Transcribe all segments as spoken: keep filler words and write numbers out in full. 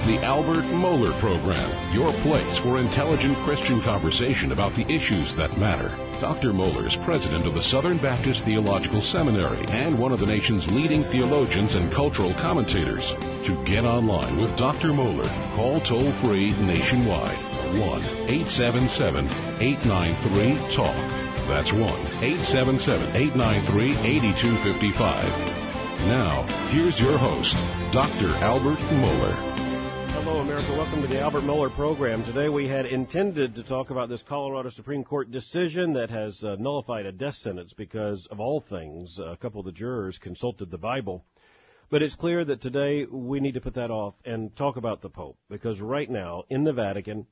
the Albert Mohler Program, your place for intelligent Christian conversation about the issues that matter. Doctor Mohler is president of the Southern Baptist Theological Seminary and one of the nation's leading theologians and cultural commentators. To get online with Doctor Mohler, call toll-free nationwide, one eight seven seven, eight nine three, talk. That's one eight seven seven, eight nine three, eight two five five. Now, here's your host, Doctor Albert Mohler. Hello, America. Welcome to the Albert Mohler Program. Today we had intended to talk about this Colorado Supreme Court decision that has uh, nullified a death sentence because, of all things, a couple of the jurors consulted the Bible. But it's clear that today we need to put that off and talk about the Pope, because right now, in the Vatican,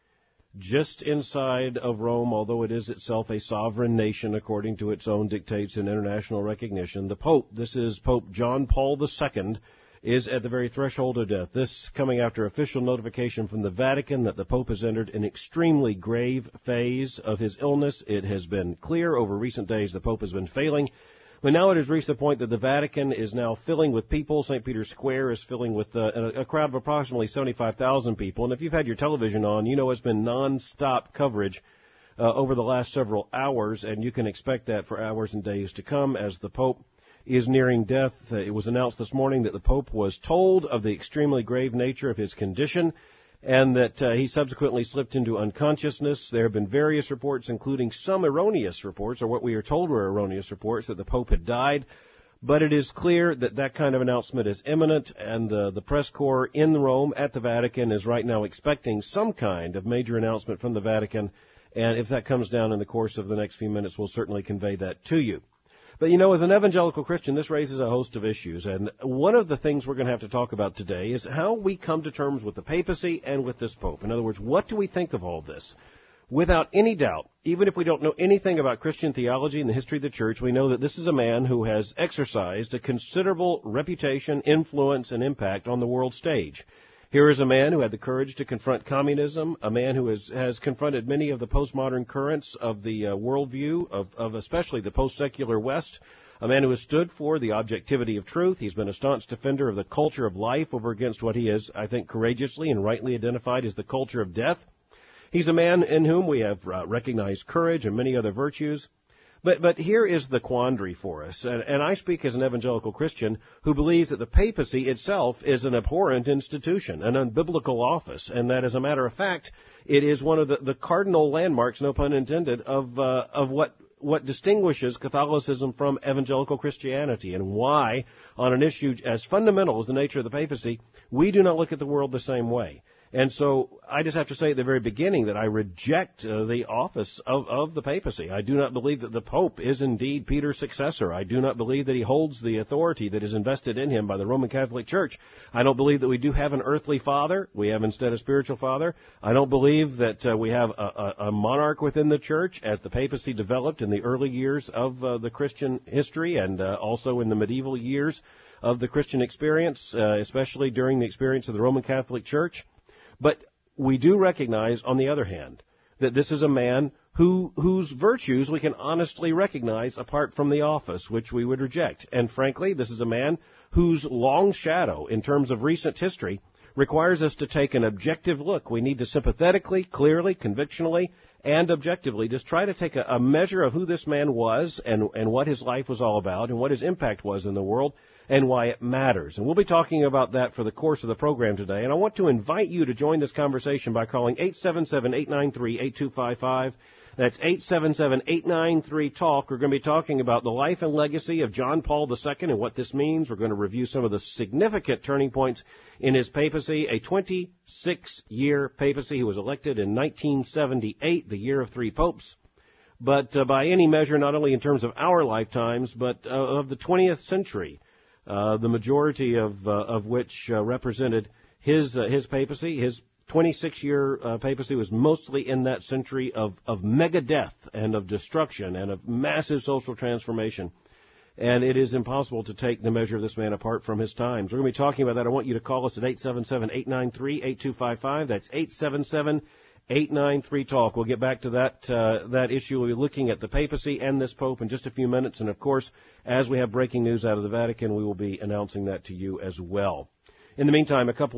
just inside of Rome, although it is itself a sovereign nation according to its own dictates and international recognition, the Pope, this is Pope John Paul the Second, is at the very threshold of death. This coming after official notification from the Vatican that the Pope has entered an extremely grave phase of his illness. It has been clear over recent days the Pope has been failing. But now it has reached the point that the Vatican is now filling with people. Saint Peter's Square is filling with uh, a, a crowd of approximately seventy-five thousand people. And if you've had your television on, you know it's been nonstop coverage uh, over the last several hours, and you can expect that for hours and days to come as the Pope is nearing death. Uh, it was announced this morning that the Pope was told of the extremely grave nature of his condition, and that uh, he subsequently slipped into unconsciousness. There have been various reports, including some erroneous reports, or what we are told were erroneous reports, that the Pope had died. But it is clear that that kind of announcement is imminent, and uh, the press corps in Rome at the Vatican is right now expecting some kind of major announcement from the Vatican. And if that comes down in the course of the next few minutes, we'll certainly convey that to you. But, you know, as an evangelical Christian, this raises a host of issues. And one of the things we're going to have to talk about today is how we come to terms with the papacy and with this Pope. In other words, what do we think of all this? Without any doubt, even if we don't know anything about Christian theology and the history of the Church, we know that this is a man who has exercised a considerable reputation, influence, and impact on the world stage. Here is a man who had the courage to confront communism, a man who has, has confronted many of the postmodern currents of the uh, worldview, of, of especially the post-secular West, a man who has stood for the objectivity of truth. He's been a staunch defender of the culture of life over against what he has, I think, courageously and rightly identified as the culture of death. He's a man in whom we have uh, recognized courage and many other virtues. But but here is the quandary for us, and, and I speak as an evangelical Christian who believes that the papacy itself is an abhorrent institution, an unbiblical office, and that, as a matter of fact, it is one of the, the cardinal landmarks, no pun intended, of uh, of what what distinguishes Catholicism from evangelical Christianity, and why, on an issue as fundamental as the nature of the papacy, we do not look at the world the same way. And so I just have to say at the very beginning that I reject uh, the office of, of the papacy. I do not believe that the Pope is indeed Peter's successor. I do not believe that he holds the authority that is invested in him by the Roman Catholic Church. I don't believe that we do have an earthly father. We have instead a spiritual father. I don't believe that uh, we have a, a, a monarch within the Church, as the papacy developed in the early years of uh, the Christian history and uh, also in the medieval years of the Christian experience, uh, especially during the experience of the Roman Catholic Church. But we do recognize, on the other hand, that this is a man who whose virtues we can honestly recognize apart from the office, which we would reject. And frankly, this is a man whose long shadow, in terms of recent history, requires us to take an objective look. We need to sympathetically, clearly, convictionally, and objectively just try to take a, a measure of who this man was and, and what his life was all about and what his impact was in the world, and why it matters. And we'll be talking about that for the course of the program today. And I want to invite you to join this conversation by calling eight seven seven, eight nine three, eight two five five. That's eight seven seven, eight nine three, talk. We're going to be talking about the life and legacy of John Paul the Second and what this means. We're going to review some of the significant turning points in his papacy, a twenty-six year papacy. He was elected in nineteen seventy-eight, the year of three popes. But uh, by any measure, not only in terms of our lifetimes, but uh, of the twentieth century. Uh, the majority of uh, of which uh, represented his uh, his papacy. His twenty-six year uh, papacy was mostly in that century of, of mega death and of destruction and of massive social transformation. And it is impossible to take the measure of this man apart from his times. We're going to be talking about that. I want you to call us at eight seven seven, eight nine three, eight two five five. That's eight seven seven, eight nine three, talk. We'll get back to that uh, that issue. We'll be looking at the papacy and this pope in just a few minutes. And, of course, as we have breaking news out of the Vatican, we will be announcing that to you as well. In the meantime, a couple of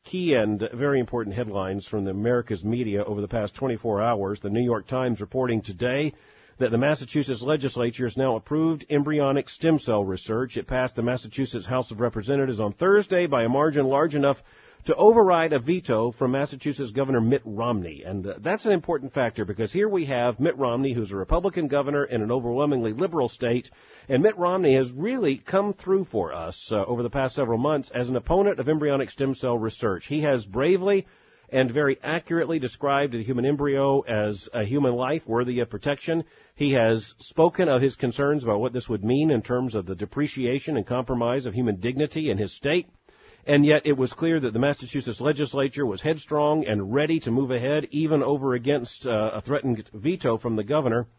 key and very important headlines from the America's media over the past twenty-four hours. The New York Times reporting today that the Massachusetts legislature has now approved embryonic stem cell research. It passed the Massachusetts House of Representatives on Thursday by a margin large enough to override a veto from Massachusetts Governor Mitt Romney. And uh, that's an important factor because here we have Mitt Romney, who's a Republican governor in an overwhelmingly liberal state, and Mitt Romney has really come through for us uh, over the past several months as an opponent of embryonic stem cell research. He has bravely and very accurately described the human embryo as a human life worthy of protection. He has spoken of his concerns about what this would mean in terms of the depreciation and compromise of human dignity in his state. And yet it was clear that the Massachusetts legislature was headstrong and ready to move ahead, even over against uh, a threatened veto from the governor.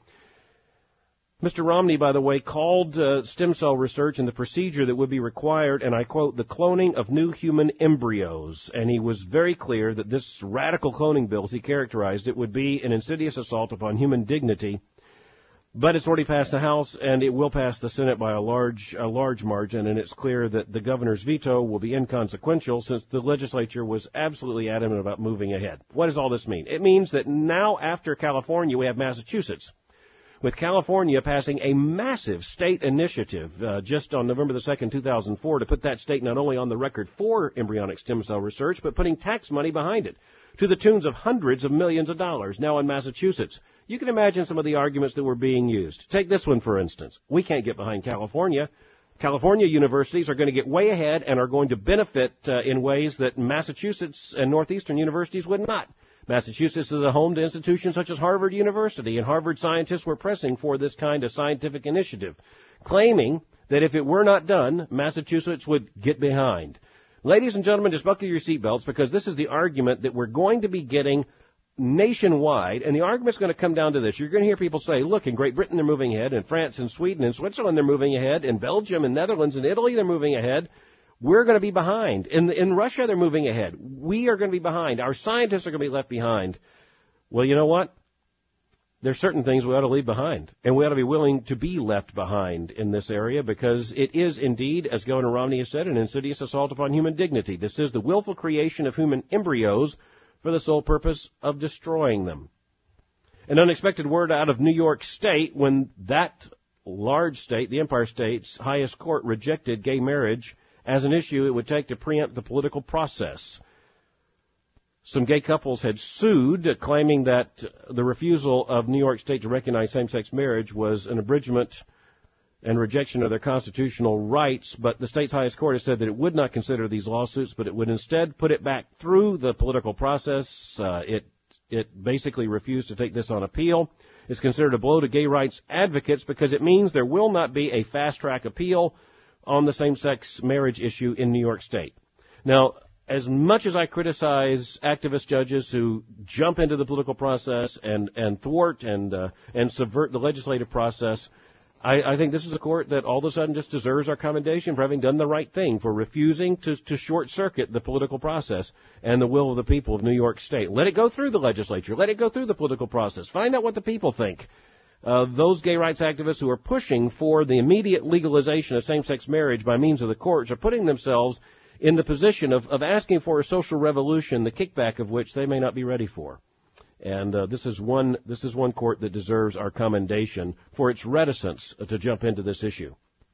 Mister Romney, by the way, called uh, stem cell research and the procedure that would be required, and I quote, the cloning of new human embryos. And he was very clear that this radical cloning bill, as he characterized it, would be an insidious assault upon human dignity. But it's already passed the House, and it will pass the Senate by a large, a large margin, and it's clear that the governor's veto will be inconsequential since the legislature was absolutely adamant about moving ahead. What does all this mean? It means that now, after California, we have Massachusetts, with California passing a massive state initiative uh, just on November the second, two thousand four, to put that state not only on the record for embryonic stem cell research, but putting tax money behind it, to the tunes of hundreds of millions of dollars now in Massachusetts. You can imagine some of the arguments that were being used. Take this one, for instance. We can't get behind California. California universities are going to get way ahead and are going to benefit uh, in ways that Massachusetts and Northeastern universities would not. Massachusetts is a home to institutions such as Harvard University, and Harvard scientists were pressing for this kind of scientific initiative, claiming that if it were not done, Massachusetts would get behind. Ladies and gentlemen, just buckle your seatbelts because this is the argument that we're going to be getting nationwide, and the argument's going to come down to this. You're going to hear people say, look, in Great Britain they're moving ahead, in France and Sweden and Switzerland they're moving ahead, in Belgium and Netherlands and Italy they're moving ahead. We're going to be behind. In, in Russia they're moving ahead. We are going to be behind. Our scientists are going to be left behind. Well, you know what? There's certain things we ought to leave behind, and we ought to be willing to be left behind in this area because it is indeed, as Governor Romney has said, an insidious assault upon human dignity. This is the willful creation of human embryos for the sole purpose of destroying them. An unexpected word out of New York State when that large state, the Empire State's highest court, rejected gay marriage as an issue it would take to preempt the political process. Some gay couples had sued, claiming that the refusal of New York State to recognize same-sex marriage was an abridgment and rejection of their constitutional rights, but the state's highest court has said that it would not consider these lawsuits, but it would instead put it back through the political process. Uh, it it basically refused to take this on appeal. It's considered a blow to gay rights advocates because it means there will not be a fast-track appeal on the same-sex marriage issue in New York State. Now, as much as I criticize activist judges who jump into the political process and, and thwart and uh, and subvert the legislative process, I, I think this is a court that all of a sudden just deserves our commendation for having done the right thing, for refusing to, to short-circuit the political process and the will of the people of New York State. Let it go through the legislature. Let it go through the political process. Find out what the people think. Uh, those gay rights activists who are pushing for the immediate legalization of same-sex marriage by means of the courts are putting themselves in the position of, of asking for a social revolution, the kickback of which they may not be ready for. And uh, this is one this is one court that deserves our commendation for its reticence to jump into this issue.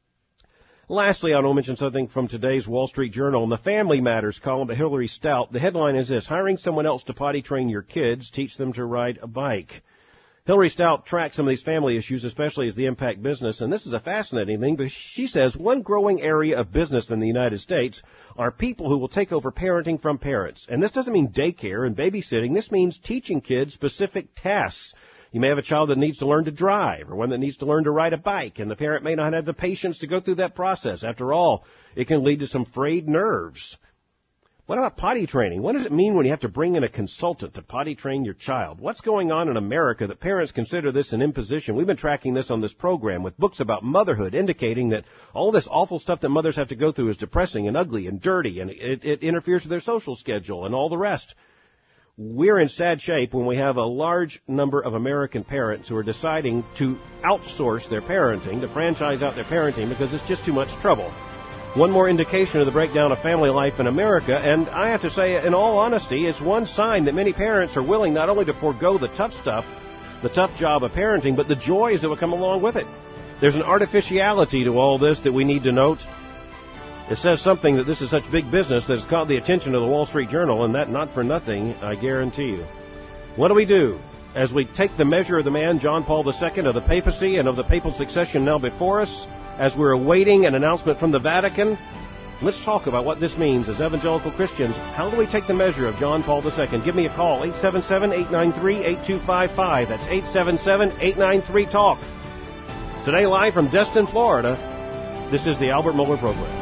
Lastly, I want to mention something from today's Wall Street Journal. In the Family Matters column by Hillary Stout, the headline is this: hiring someone else to potty train your kids, teach them to ride a bike. Hillary Stout tracks some of these family issues, especially as they impact business, and this is a fascinating thing, because she says one growing area of business in the United States are people who will take over parenting from parents. And this doesn't mean daycare and babysitting. This means teaching kids specific tasks. You may have a child that needs to learn to drive, or one that needs to learn to ride a bike, and the parent may not have the patience to go through that process. After all, it can lead to some frayed nerves. What about potty training? What does it mean when you have to bring in a consultant to potty train your child? What's going on in America that parents consider this an imposition? We've been tracking this on this program with books about motherhood, indicating that all this awful stuff that mothers have to go through is depressing and ugly and dirty, and it, it interferes with their social schedule and all the rest. We're in sad shape when we have a large number of American parents who are deciding to outsource their parenting, to franchise out their parenting, because it's just too much trouble. One more indication of the breakdown of family life in America, and I have to say, in all honesty, it's one sign that many parents are willing not only to forego the tough stuff, the tough job of parenting, but the joys that will come along with it. There's an artificiality to all this that we need to note. It says something that this is such big business that it's caught the attention of the Wall Street Journal, and that not for nothing, I guarantee you. What do we do as we take the measure of the man, John Paul the Second, of the papacy and of the papal succession now before us, as we're awaiting an announcement from the Vatican? Let's talk about what this means as evangelical Christians. How do we take the measure of John Paul the Second? Give me a call, eight seven seven, eight nine three, eight two five five. That's eight seven seven, eight nine three, TALK. Today, live from Destin, Florida, this is the Albert Mohler Program.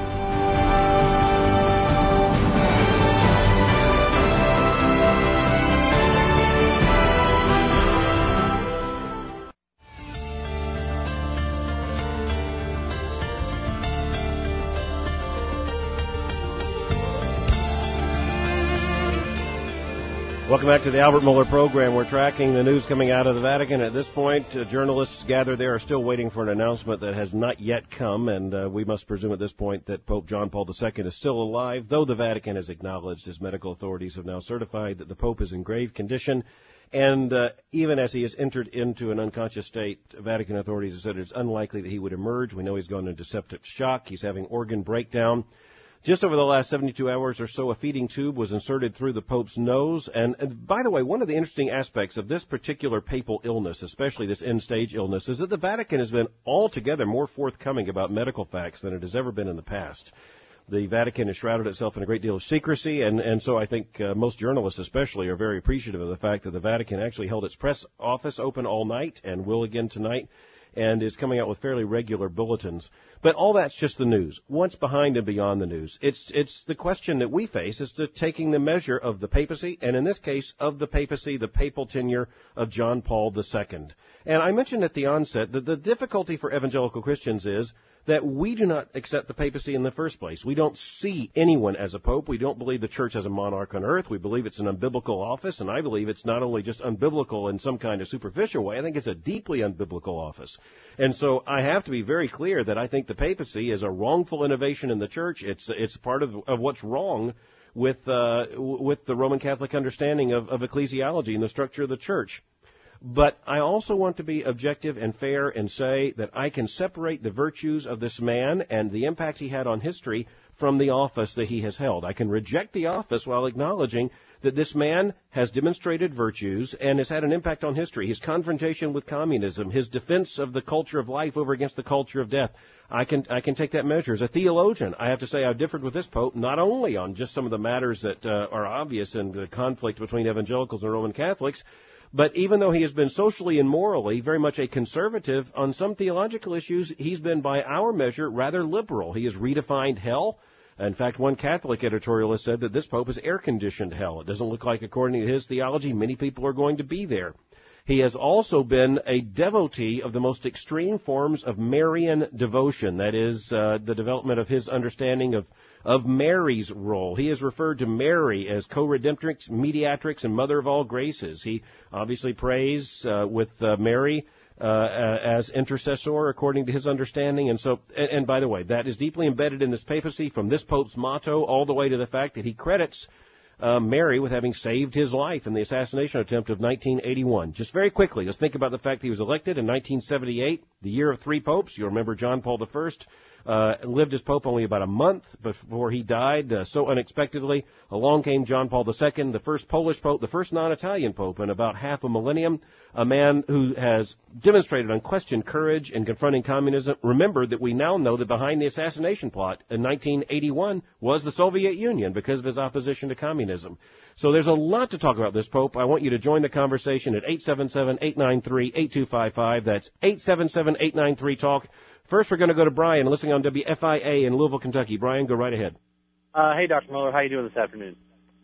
Welcome back to the Albert Mohler Program. We're tracking the news coming out of the Vatican. At this point, uh, journalists gathered there are still waiting for an announcement that has not yet come, and uh, we must presume at this point that Pope John Paul the Second is still alive, though the Vatican has acknowledged, his medical authorities have now certified that the Pope is in grave condition. And uh, even as he has entered into an unconscious state, Vatican authorities have said it's unlikely that he would emerge. We know he's gone into septic shock. He's having organ breakdown. Just over the last seventy-two hours or so, a feeding tube was inserted through the Pope's nose. And, and by the way, one of the interesting aspects of this particular papal illness, especially this end-stage illness, is that the Vatican has been altogether more forthcoming about medical facts than it has ever been in the past. The Vatican has shrouded itself in a great deal of secrecy, and, and so I think uh, most journalists especially are very appreciative of the fact that the Vatican actually held its press office open all night and will again tonight, and is coming out with fairly regular bulletins. But all that's just the news. What's behind and beyond the news? It's it's the question that we face as to taking the measure of the papacy, and in this case, of the papacy, the papal tenure of John Paul the Second. And I mentioned at the onset that the difficulty for evangelical Christians is that we do not accept the papacy in the first place. We don't see anyone as a pope. We don't believe the church has a monarch on earth. We believe it's an unbiblical office, and I believe it's not only just unbiblical in some kind of superficial way. I think it's a deeply unbiblical office. And so I have to be very clear that I think the papacy is a wrongful innovation in the church. It's it's part of, of what's wrong with uh, with the Roman Catholic understanding of, of ecclesiology and the structure of the church. But I also want to be objective and fair and say that I can separate the virtues of this man and the impact he had on history from the office that he has held. I can reject the office while acknowledging that this man has demonstrated virtues and has had an impact on history. His confrontation with communism, his defense of the culture of life over against the culture of death. I can I can take that measure. As a theologian, I have to say I've differed with this Pope not only on just some of the matters that uh, are obvious in the conflict between evangelicals and Roman Catholics, but even though he has been socially and morally very much a conservative, on some theological issues, he's been, by our measure, rather liberal. He has redefined hell. In fact, one Catholic editorialist said that this Pope is air-conditioned hell. It doesn't look like, according to his theology, many people are going to be there. He has also been a devotee of the most extreme forms of Marian devotion, that is, uh, the development of his understanding of of Mary's role. He has referred to Mary as co-redemptrix, mediatrix, and mother of all graces. He obviously prays uh, with uh, Mary uh, as intercessor, according to his understanding. And so, and, and by the way, that is deeply embedded in this papacy, from this Pope's motto all the way to the fact that he credits Uh, Mary with having saved his life in the assassination attempt of nineteen eighty-one. Just very quickly, let's think about the fact that he was elected in nineteen seventy-eight, the year of three popes. You'll remember John Paul the First uh, lived as pope only about a month before he died, uh, so unexpectedly. Along came John Paul the Second, the first Polish pope, the first non-Italian pope in about half a millennium, a man who has demonstrated unquestioned courage in confronting communism. Remember that we now know that behind the assassination plot in nineteen eighty-one was the Soviet Union because of his opposition to communism. So there's a lot to talk about this Pope. I want you to join the conversation at eight seven seven, eight nine three, eight two five five. That's eight seven seven, eight nine three, TALK. First, we're going to go to Brian, listening on W F I A in Louisville, Kentucky. Brian, go right ahead. Uh, hey, Doctor Mohler. How are you doing this afternoon?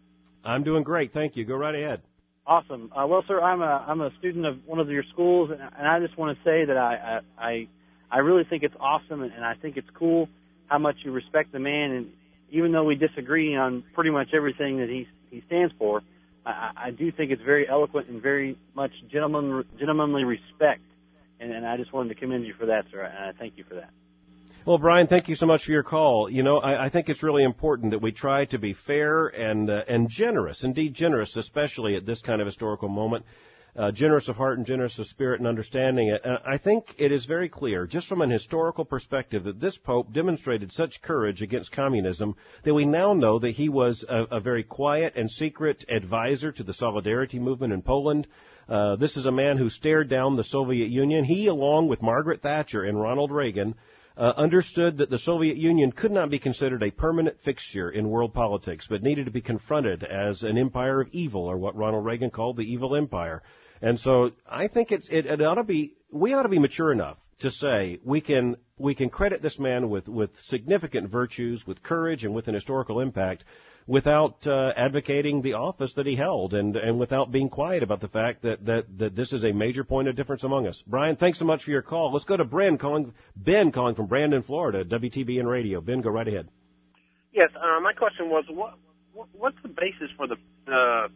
I'm doing great. Thank you. Go right ahead. Awesome. Uh, well, sir, I'm a I'm a student of one of your schools, and, and I just want to say that I I I really think it's awesome, and, and I think it's cool how much you respect the man. And even though we disagree on pretty much everything that he he stands for, I, I do think it's very eloquent and very much gentleman, gentlemanly respect. And, and I just wanted to commend you for that, sir, and I thank you for that. Well, Brian, thank you so much for your call. You know, I, I think it's really important that we try to be fair and uh, and generous, indeed generous, especially at this kind of historical moment. Uh, generous of heart and generous of spirit and understanding it. Uh, I think it is very clear, just from an historical perspective, that this Pope demonstrated such courage against communism that we now know that he was a, a very quiet and secret advisor to the Solidarity movement in Poland. Uh, this is a man who stared down the Soviet Union. He, along with Margaret Thatcher and Ronald Reagan, Uh, understood that the Soviet Union could not be considered a permanent fixture in world politics, but needed to be confronted as an empire of evil, or what Ronald Reagan called the evil empire. And so I think it's, it, it ought to be, we ought to be mature enough to say we can, we can credit this man with, with significant virtues, with courage, and with an historical impact, without uh, advocating the office that he held, and, and without being quiet about the fact that, that, that this is a major point of difference among us. Brian, thanks so much for your call. Let's go to Ben calling, Ben calling from Brandon, Florida, W T B N Radio. Ben, go right ahead. Yes, uh, my question was, what, what what's the basis for the uh,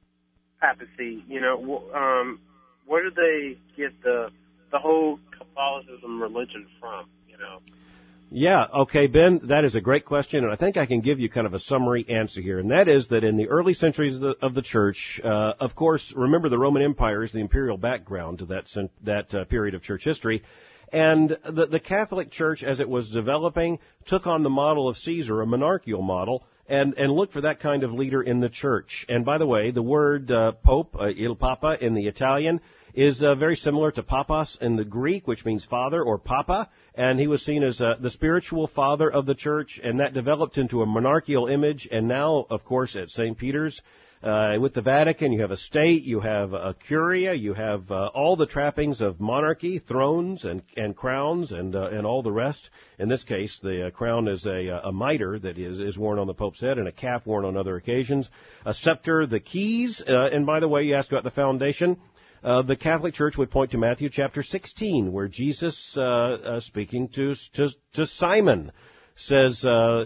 papacy? You know, um, where do they get the the whole Catholicism religion from? You know. Yeah, okay, Ben, that is a great question, and I think I can give you kind of a summary answer here, and that is that in the early centuries of the, of the church, uh, of course, remember the Roman Empire is the imperial background to that that uh, period of church history, and the, the Catholic Church, as it was developing, took on the model of Caesar, a monarchical model, and, and looked for that kind of leader in the church. And by the way, the word uh, Pope, uh, Il Papa in the Italian, is uh, very similar to papas in the Greek, which means father or papa, and he was seen as uh, the spiritual father of the church, and that developed into a monarchical image. And now, of course, at Saint Peter's, uh, with the Vatican, you have a state, you have a curia, you have uh, all the trappings of monarchy, thrones and, and crowns, and uh, and all the rest. In this case, the uh, crown is a, a mitre that is, is worn on the Pope's head, and a cap worn on other occasions. A scepter, the keys, uh, and by the way, you asked about the foundation. Uh, the Catholic Church would point to Matthew chapter sixteen, where Jesus, uh, uh, speaking to, to to Simon, says, uh,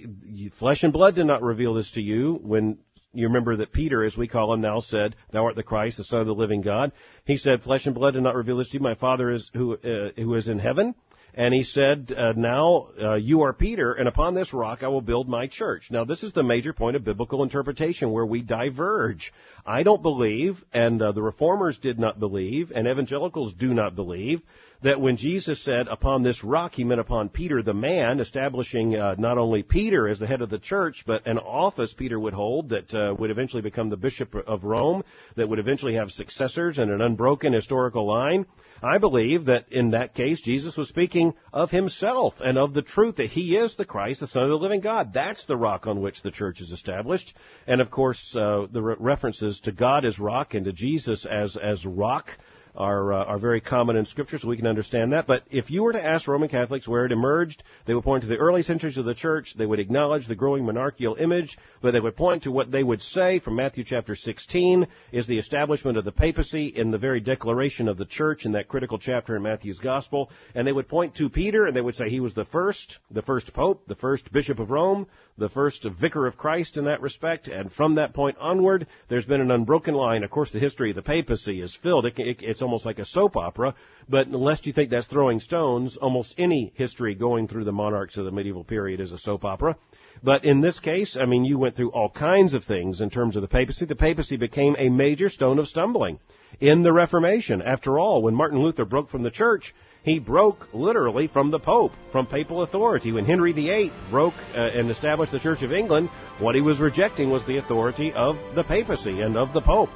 "Flesh and blood did not reveal this to you." When you remember that Peter, as we call him now, said, "Thou art the Christ, the Son of the living God." He said, "Flesh and blood did not reveal this to you. My Father is who uh, who is in heaven." And he said, uh, now uh, you are Peter, and upon this rock I will build my church. Now, this is the major point of biblical interpretation where we diverge. I don't believe, and uh, the Reformers did not believe, and evangelicals do not believe, that when Jesus said, upon this rock, he meant upon Peter the man, establishing uh, not only Peter as the head of the church, but an office Peter would hold that uh, would eventually become the Bishop of Rome, that would eventually have successors and an unbroken historical line. I believe that in that case, Jesus was speaking of himself and of the truth that he is the Christ, the Son of the living God. That's the rock on which the church is established. And of course, uh, the re- references to God as rock and to Jesus as, as rock are uh, are very common in Scripture, so we can understand that. But if you were to ask Roman Catholics where it emerged, they would point to the early centuries of the church. They would acknowledge the growing monarchical image, but they would point to what they would say from Matthew chapter sixteen is the establishment of the papacy in the very declaration of the church in that critical chapter in Matthew's Gospel. And they would point to Peter, and they would say he was the first, the first pope, the first bishop of Rome, the first vicar of Christ in that respect. And from that point onward, there's been an unbroken line. Of course, the history of the papacy is filled. It, it, it's almost like a soap opera, but unless you think that's throwing stones, almost any history going through the monarchs of the medieval period is a soap opera. But in this case, I mean, you went through all kinds of things in terms of the papacy. The papacy became a major stone of stumbling in the Reformation. After all, when Martin Luther broke from the church, he broke literally from the Pope, from papal authority. When Henry the Eighth broke uh, and established the Church of England, what he was rejecting was the authority of the papacy and of the Pope.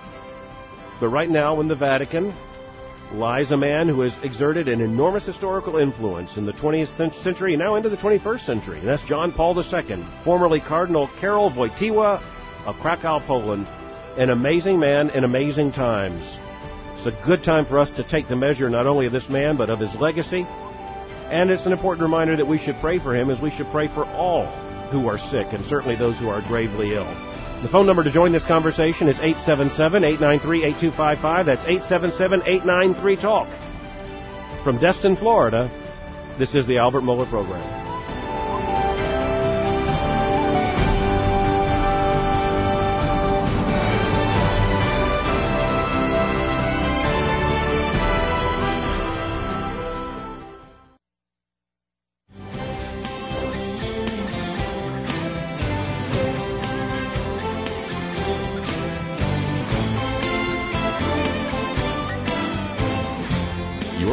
But right now in the Vatican lies a man who has exerted an enormous historical influence in the twentieth century and now into the twenty-first century. And that's John Paul the Second, formerly Cardinal Karol Wojtyła of Krakow, Poland. An amazing man in amazing times. It's a good time for us to take the measure not only of this man, but of his legacy. And it's an important reminder that we should pray for him as we should pray for all who are sick, and certainly those who are gravely ill. The phone number to join this conversation is eight seven seven, eight nine three, eight two five five. That's eight seven seven, eight nine three, TALK. From Destin, Florida, this is the Albert Mohler Program.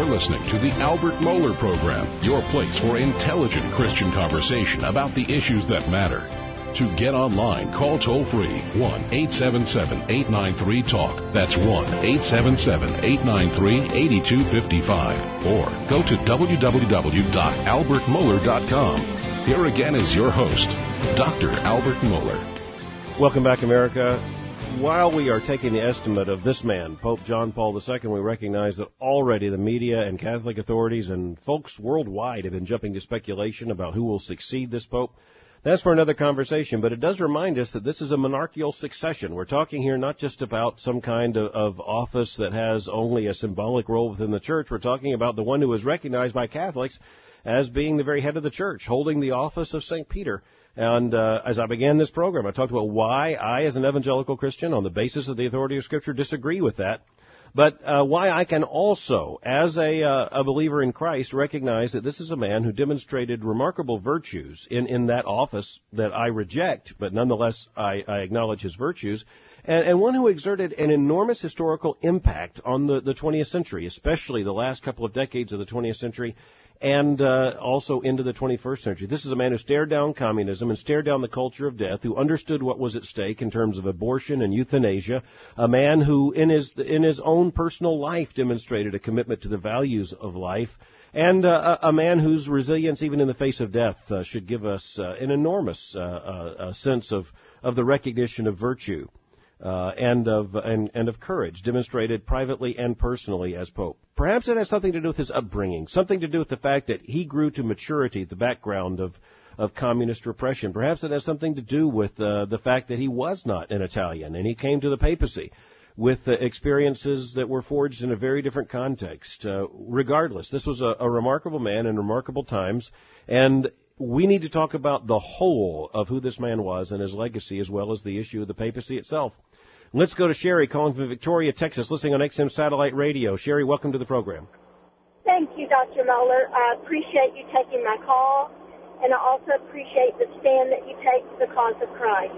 listening to the Albert Mohler Program, your place for intelligent Christian conversation about the issues that matter. To get online, call toll-free one eight seven seven, eight nine three, TALK. That's one eight seven seven, eight nine three, eight two five five. Or go to w w w dot albert mohler dot com. Here again is your host, Doctor Albert Mohler. Welcome back, America. While we are taking the estimate of this man, Pope John Paul the Second, we recognize that already the media and Catholic authorities and folks worldwide have been jumping to speculation about who will succeed this Pope. That's for another conversation, but it does remind us that this is a monarchical succession. We're talking here not just about some kind of, of office that has only a symbolic role within the church. We're talking about the one who is recognized by Catholics as being the very head of the church, holding the office of Saint Peter. And uh, as I began this program, I talked about why I, as an evangelical Christian, on the basis of the authority of Scripture, disagree with that. But uh, why I can also, as a, uh, a believer in Christ, recognize that this is a man who demonstrated remarkable virtues in, in that office that I reject, but nonetheless I, I acknowledge his virtues, and, and one who exerted an enormous historical impact on the, the twentieth century, especially the last couple of decades of the twentieth century, and uh, also into the twenty-first century. This is a man who stared down communism and stared down the culture of death, who understood what was at stake in terms of abortion and euthanasia, a man who in his in his own personal life demonstrated a commitment to the values of life, and uh, a man whose resilience, even in the face of death, uh, should give us uh, an enormous uh, uh, sense of, of the recognition of virtue. Uh, and of and, and of courage demonstrated privately and personally as Pope. Perhaps it has something to do with his upbringing, something to do with the fact that he grew to maturity at the background of, of communist repression. Perhaps it has something to do with uh, the fact that he was not an Italian and he came to the papacy with uh, experiences that were forged in a very different context. Uh, regardless, this was a, a remarkable man in remarkable times, and we need to talk about the whole of who this man was and his legacy, as well as the issue of the papacy itself. Let's go to Sherry, calling from Victoria, Texas, listening on X M Satellite Radio. Sherry, welcome to the program. Thank you, Doctor Mohler. I appreciate you taking my call, and I also appreciate the stand that you take for the cause of Christ.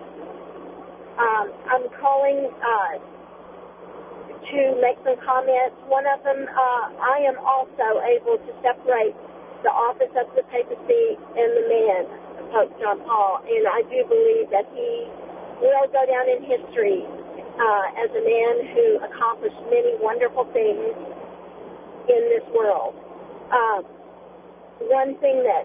Um, I'm calling uh, to make some comments. One of them, uh, I am also able to separate the office of the papacy and the man, Pope John Paul, and I do believe that he will go down in history uh, as a man who accomplished many wonderful things in this world. Uh, one thing that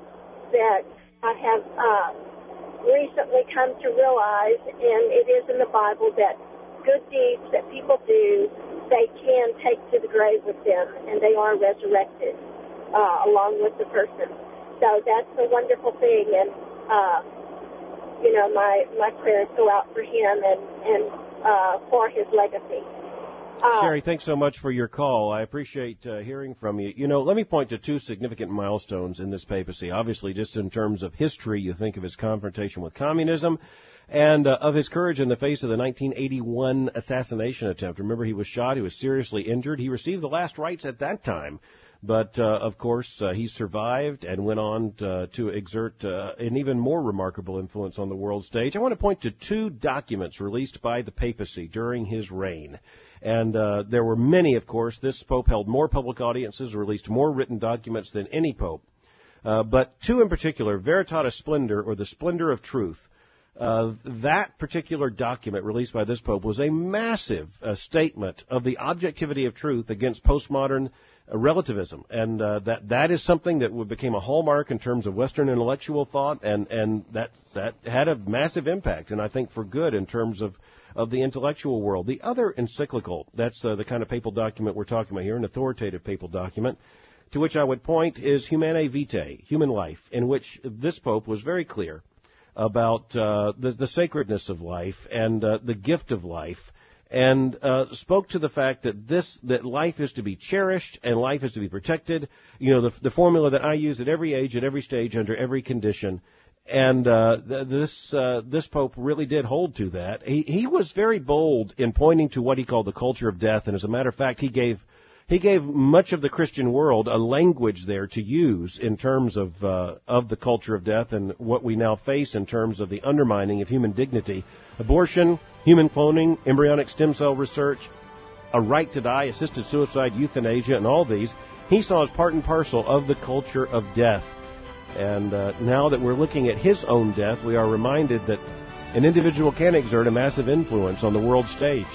that I have uh, recently come to realize, and it is in the Bible, that good deeds that people do, they can take to the grave with them, and they are resurrected Uh, along with the person. So that's a wonderful thing, and, uh, you know, my, my prayers go out for him and, and uh, for his legacy. Uh, Sherry, thanks so much for your call. I appreciate uh, hearing from you. You know, let me point to two significant milestones in this papacy. Obviously, just in terms of history, you think of his confrontation with communism, and uh, of his courage in the face of the nineteen eighty-one assassination attempt. Remember, he was shot, he was seriously injured. He received the last rites at that time. But, uh, of course, uh, he survived and went on to, to exert uh, an even more remarkable influence on the world stage. I want to point to two documents released by the papacy during his reign. And uh, there were many, of course. This pope held more public audiences, released more written documents than any pope. Uh, but two in particular, Veritatis Splendor, or the Splendor of Truth. Uh, that particular document released by this pope was a massive uh, statement of the objectivity of truth against postmodern uh, relativism, and uh, that that is something that became a hallmark in terms of Western intellectual thought, and and that that had a massive impact, and I think for good in terms of of the intellectual world. The other encyclical, that's uh, the kind of papal document we're talking about here, an authoritative papal document, to which I would point, is Humanae Vitae, Human Life, in which this pope was very clear about uh, the, the sacredness of life and uh, the gift of life, and uh, spoke to the fact that this that life is to be cherished and life is to be protected. You know, the, the formula that I use at every age, at every stage, under every condition. And uh, th- this uh, this pope really did hold to that. He he was very bold in pointing to what he called the culture of death, and as a matter of fact, he gave. He gave much of the Christian world a language there to use in terms of uh, of the culture of death and what we now face in terms of the undermining of human dignity. Abortion, human cloning, embryonic stem cell research, a right to die, assisted suicide, euthanasia, and all these. he saw as part and parcel of the culture of death. And uh, now that we're looking at his own death, we are reminded that an individual can exert a massive influence on the world stage.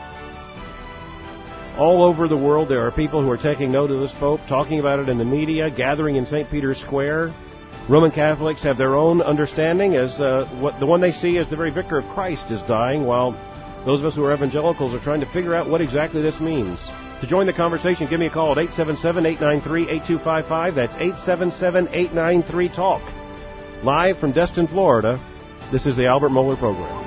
All over the world, there are people who are taking note of this Pope, talking about it in the media, gathering in Saint Peter's Square. Roman Catholics have their own understanding as uh, what the one they see as the very vicar of Christ is dying, while those of us who are evangelicals are trying to figure out what exactly this means. To join the conversation, give me a call at eight seven seven, eight nine three, eight two five five. That's eight seven seven, eight nine three, TALK. Live from Destin, Florida, this is the Albert Mohler Program.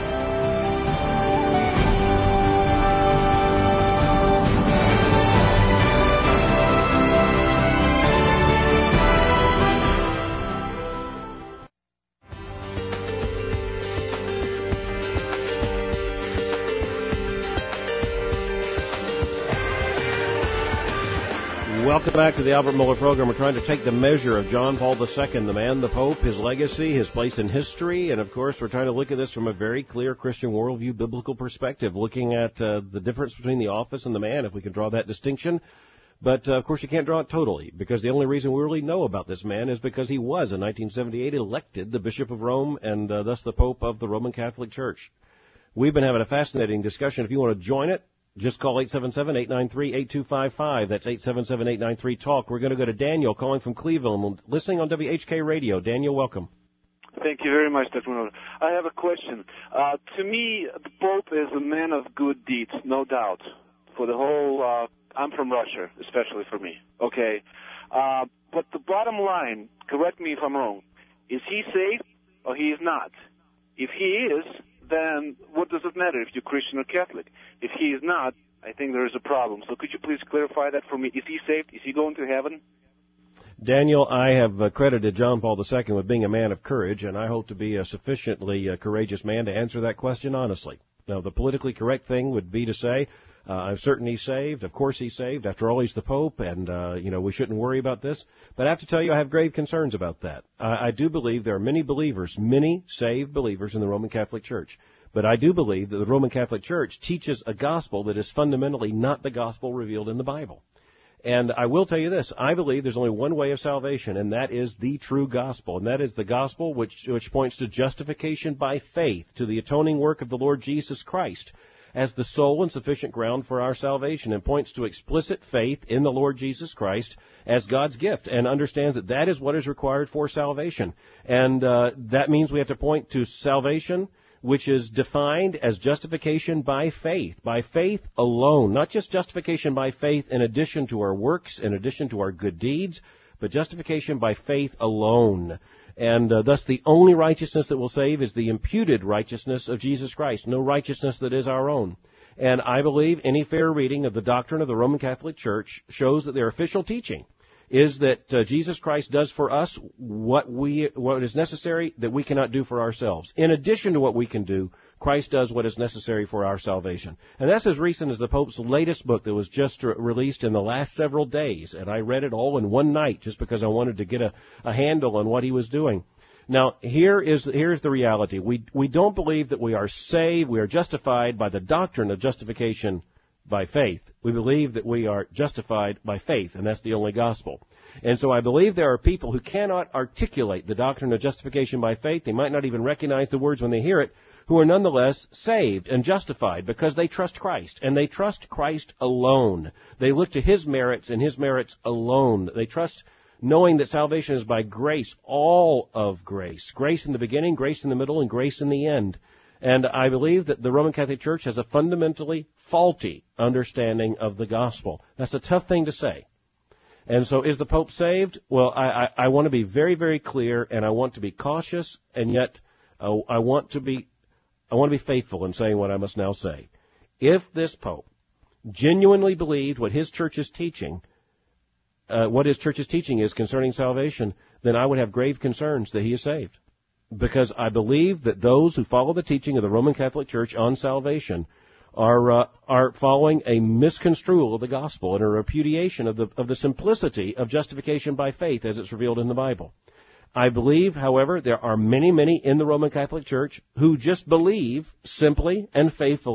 Welcome back to the Albert Mohler Program. We're trying to take the measure of John Paul the Second, the man, the Pope, his legacy, his place in history, and of course we're trying to look at this from a very clear Christian worldview, biblical perspective, looking at uh, the difference between the office and the man, if we can draw that distinction. But uh, of course you can't draw it totally, because the only reason we really know about this man is because he was, in nineteen seventy-eight, elected the Bishop of Rome and uh, thus the Pope of the Roman Catholic Church. We've been having a fascinating discussion. If you want to join it, just call eight seven seven, eight nine three, eight two five five. That's eight seven seven, eight nine three, TALK. We're going to go to Daniel calling from Cleveland, listening on W H K Radio. Daniel, welcome. Thank you very much, Doctor Miller. I have a question. Uh, to me, the Pope is a man of good deeds, no doubt. For the whole, uh, I'm from Russia, especially for me. Okay. Uh, but the bottom line, correct me if I'm wrong, is he saved or he is not? If he is, then what does it matter if you're Christian or Catholic? If he is not, I think there is a problem. So could you please clarify that for me? Is he saved? Is he going to heaven? Daniel, I have uh, credited John Paul the Second with being a man of courage, and I hope to be a sufficiently uh, courageous man to answer that question honestly. Now, the politically correct thing would be to say, uh, I'm certain he's saved. Of course he's saved. After all, he's the Pope, and, uh, you know, we shouldn't worry about this. But I have to tell you, I have grave concerns about that. I, I do believe there are many believers, many saved believers in the Roman Catholic Church. But I do believe that the Roman Catholic Church teaches a gospel that is fundamentally not the gospel revealed in the Bible. And I will tell you this, I believe there's only one way of salvation, and that is the true gospel. And that is the gospel which, which points to justification by faith, to the atoning work of the Lord Jesus Christ as the sole and sufficient ground for our salvation, and points to explicit faith in the Lord Jesus Christ as God's gift, and understands that that is what is required for salvation. And uh, that means we have to point to salvation, which is defined as justification by faith, by faith alone, not just justification by faith in addition to our works, in addition to our good deeds, but justification by faith alone. And uh, thus the only righteousness that will save is the imputed righteousness of Jesus Christ, no righteousness that is our own. And I believe any fair reading of the doctrine of the Roman Catholic Church shows that their official teaching is that uh, Jesus Christ does for us what we what is necessary that we cannot do for ourselves. In addition to what we can do, Christ does what is necessary for our salvation. And that's as recent as the Pope's latest book that was just re- released in the last several days. And I read it all in one night just because I wanted to get a, a handle on what he was doing. Now, here is here's the reality. We we don't believe that we are saved, we are justified by the doctrine of justification by faith. We believe that we are justified by faith, and that's the only gospel. And so I believe there are people who cannot articulate the doctrine of justification by faith. They might not even recognize the words when they hear it, who are nonetheless saved and justified because they trust Christ, and they trust Christ alone. They look to His merits and His merits alone. They trust knowing that salvation is by grace, all of grace. Grace in the beginning, grace in the middle, and grace in the end. And I believe that the Roman Catholic Church has a fundamentally faulty understanding of the gospel. That's a tough thing to say. And so is the Pope saved? Well, I, I, I want to be very, very clear, and I want to be cautious, and yet uh, I want to be I want to be faithful in saying what I must now say. If this Pope genuinely believed what his church is teaching, uh, what his church's teaching is concerning salvation, then I would have grave concerns that he is saved. Because I believe that those who follow the teaching of the Roman Catholic Church on salvation are uh, are following a misconstrual of the gospel and a repudiation of the of the simplicity of justification by faith as it's revealed in the Bible. I believe, however, there are many, many in the Roman Catholic Church who just believe simply and faithfully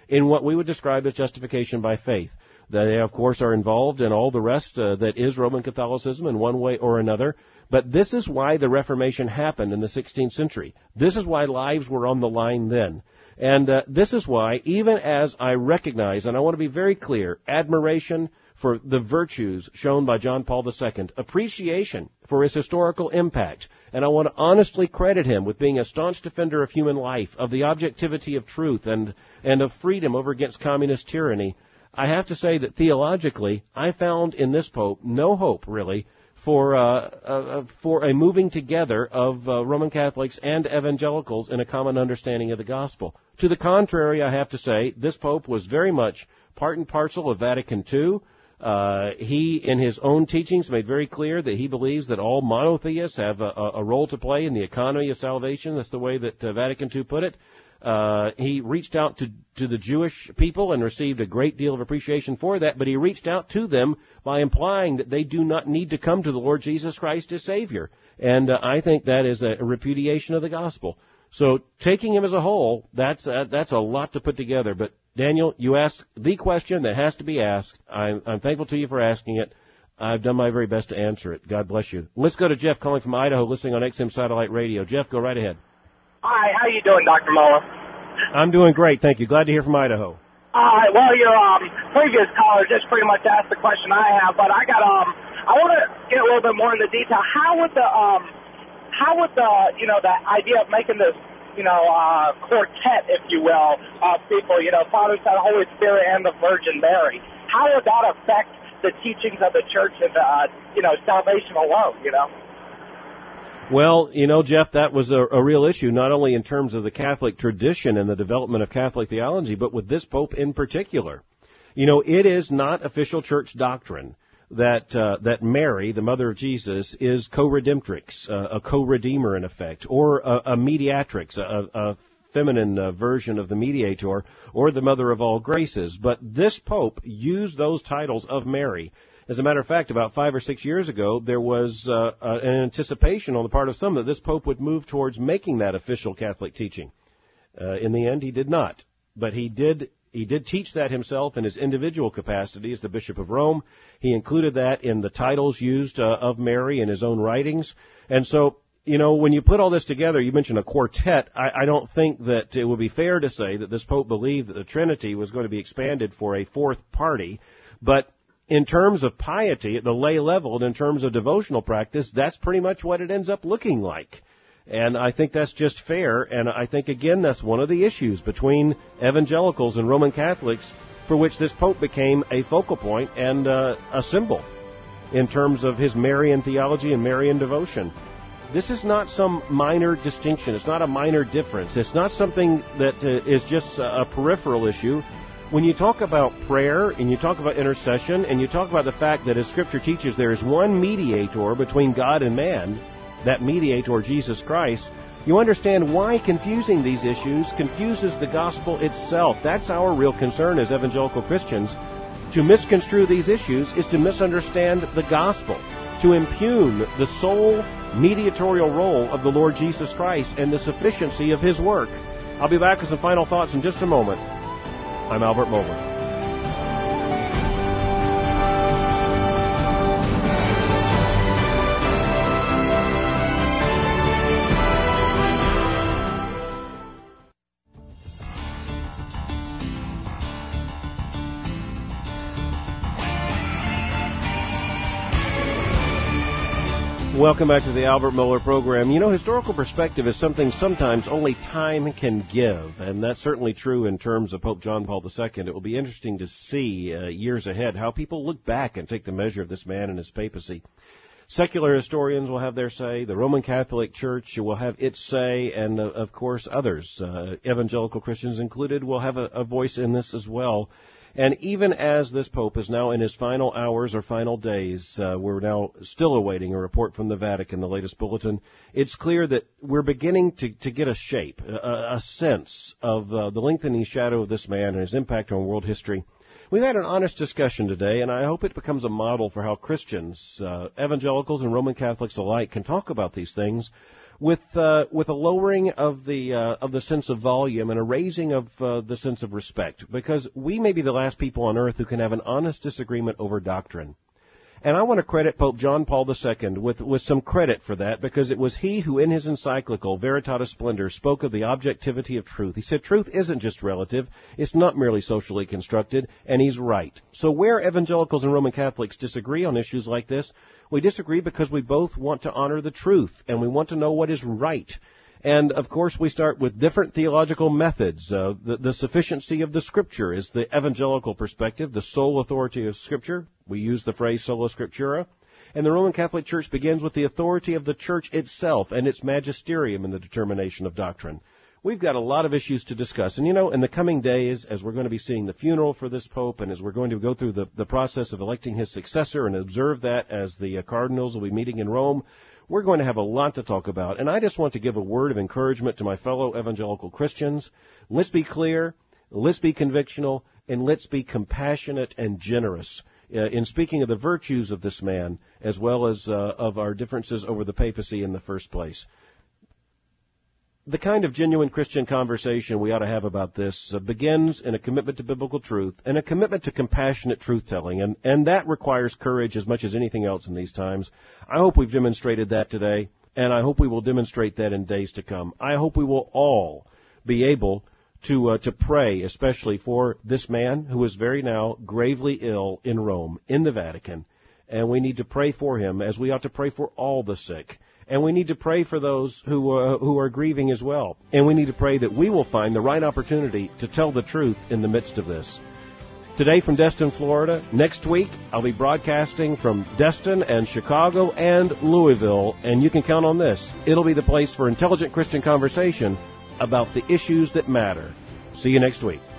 in what we would describe as justification by faith. They, of course, are involved in all the rest uh, that is Roman Catholicism in one way or another. But this is why the Reformation happened in the sixteenth century. This is why lives were on the line then. And uh, this is why, even as I recognize, and I want to be very clear, admiration for the virtues shown by John Paul the Second, appreciation for his historical impact, and I want to honestly credit him with being a staunch defender of human life, of the objectivity of truth, and, and of freedom over against communist tyranny. I have to say that theologically, I found in this Pope no hope, really, for uh, uh, for a moving together of uh, Roman Catholics and evangelicals in a common understanding of the gospel. To the contrary, I have to say, this Pope was very much part and parcel of Vatican Two. Uh, he, in his own teachings, made very clear that he believes that all monotheists have a, a role to play in the economy of salvation. That's the way that uh, Vatican Two put it. Uh, he reached out to, to the Jewish people and received a great deal of appreciation for that, but he reached out to them by implying that they do not need to come to the Lord Jesus Christ as Savior. And uh, I think that is a repudiation of the gospel. So taking him as a whole, that's uh, that's a lot to put together. But Daniel, you asked the question that has to be asked. I'm, I'm thankful to you for asking it. I've done my very best to answer it. God bless you. Let's go to Jeff calling from Idaho, listening on X M Satellite Radio. Jeff, go right ahead. Hi, how you doing, Doctor Moeller? I'm doing great, thank you. Glad to hear from Idaho. Uh, well, your um, previous caller just pretty much asked the question I have, but I got um, I want to get a little bit more into detail. How would the um, how would the you know the idea of making this you know uh, quartet, if you will, of people, you know, Father, Son, Holy Spirit, and the Virgin Mary, how would that affect the teachings of the Church and uh, you know salvation alone? You know. Well, you know, Jeff, that was a, a real issue, not only in terms of the Catholic tradition and the development of Catholic theology, but with this Pope in particular. You know, it is not official church doctrine that uh, that Mary, the mother of Jesus, is co-redemptrix, uh, a co-redeemer in effect, or a, a mediatrix, a, a feminine uh, version of the mediator, or the mother of all graces. But this Pope used those titles of Mary. As a matter of fact, about five or six years ago, there was uh, uh, an anticipation on the part of some that this Pope would move towards making that official Catholic teaching. Uh, in the end, he did not. But he did he did teach that himself in his individual capacity as the Bishop of Rome. He included that in the titles used uh, of Mary in his own writings. And so, you know, when you put all this together, you mentioned a quartet. I, I don't think that it would be fair to say that this Pope believed that the Trinity was going to be expanded for a fourth party. But in terms of piety at the lay level and in terms of devotional practice, that's pretty much what it ends up looking like. And I think that's just fair, and I think, again, that's one of the issues between evangelicals and Roman Catholics for which this Pope became a focal point and uh, a symbol in terms of his Marian theology and Marian devotion. This is not some minor distinction. It's not a minor difference. It's not something that uh, is just a, a peripheral issue. When you talk about prayer and you talk about intercession and you talk about the fact that, as Scripture teaches, there is one mediator between God and man, that mediator, Jesus Christ, you understand why confusing these issues confuses the gospel itself. That's our real concern as evangelical Christians. To misconstrue these issues is to misunderstand the gospel, to impugn the sole mediatorial role of the Lord Jesus Christ and the sufficiency of His work. I'll be back with some final thoughts in just a moment. I'm Albert Mohler. Welcome back to the Albert Mohler program. You know, historical perspective is something sometimes only time can give, and that's certainly true in terms of Pope John Paul the Second. It will be interesting to see uh, years ahead how people look back and take the measure of this man and his papacy. Secular historians will have their say, the Roman Catholic Church will have its say, and, uh, of course, others, uh, evangelical Christians included, will have a, a voice in this as well. And even as this Pope is now in his final hours or final days, uh, we're now still awaiting a report from the Vatican, the latest bulletin. It's clear that we're beginning to, to get a shape, a, a sense of uh, the lengthening shadow of this man and his impact on world history. We've had an honest discussion today, and I hope it becomes a model for how Christians, uh, evangelicals and Roman Catholics alike, can talk about these things with uh, with a lowering of the uh, of the sense of volume and a raising of uh, the sense of respect, because we may be the last people on earth who can have an honest disagreement over doctrine. And I want to credit Pope John Paul the Second with, with some credit for that, because it was he who in his encyclical, Veritatis Splendor, spoke of the objectivity of truth. He said truth isn't just relative, it's not merely socially constructed, and he's right. So where evangelicals and Roman Catholics disagree on issues like this, we disagree because we both want to honor the truth, and we want to know what is right. And, of course, we start with different theological methods. Uh, the, the sufficiency of the Scripture is the evangelical perspective, the sole authority of Scripture. We use the phrase sola scriptura. And the Roman Catholic Church begins with the authority of the Church itself and its magisterium in the determination of doctrine. We've got a lot of issues to discuss. And, you know, in the coming days, as we're going to be seeing the funeral for this Pope, and as we're going to go through the, the process of electing his successor and observe that as the uh, cardinals will be meeting in Rome, we're going to have a lot to talk about, and I just want to give a word of encouragement to my fellow evangelical Christians. Let's be clear, let's be convictional, and let's be compassionate and generous uh, in speaking of the virtues of this man, as well as uh, of our differences over the papacy in the first place. The kind of genuine Christian conversation we ought to have about this uh, begins in a commitment to biblical truth and a commitment to compassionate truth-telling, and, and that requires courage as much as anything else in these times. I hope we've demonstrated that today, and I hope we will demonstrate that in days to come. I hope we will all be able to uh, to pray, especially for this man who is very now gravely ill in Rome, in the Vatican, and we need to pray for him as we ought to pray for all the sick. And we need to pray for those who uh, who are grieving as well. And we need to pray that we will find the right opportunity to tell the truth in the midst of this. Today from Destin, Florida. Next week, I'll be broadcasting from Destin and Chicago and Louisville. And you can count on this. It'll be the place for intelligent Christian conversation about the issues that matter. See you next week.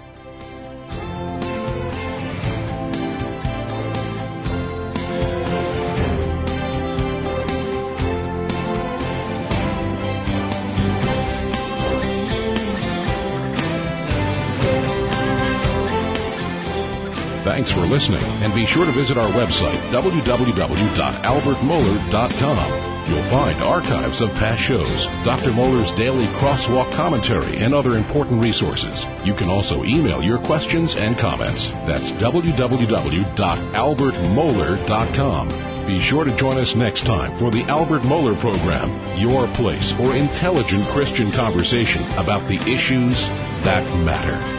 Thanks for listening, and be sure to visit our website, w w w dot albert mohler dot com. You'll find archives of past shows, Doctor Mohler's daily crosswalk commentary, and other important resources. You can also email your questions and comments. That's w w w dot albert mohler dot com. Be sure to join us next time for the Albert Mohler Program, your place for intelligent Christian conversation about the issues that matter.